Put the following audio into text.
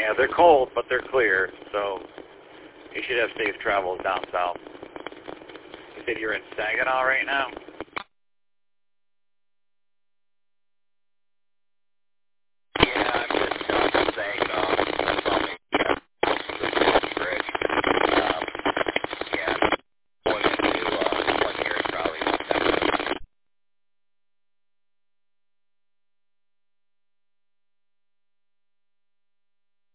Yeah, they're cold, but they're clear, so you should have safe travels down south. You said you're in Saginaw right now?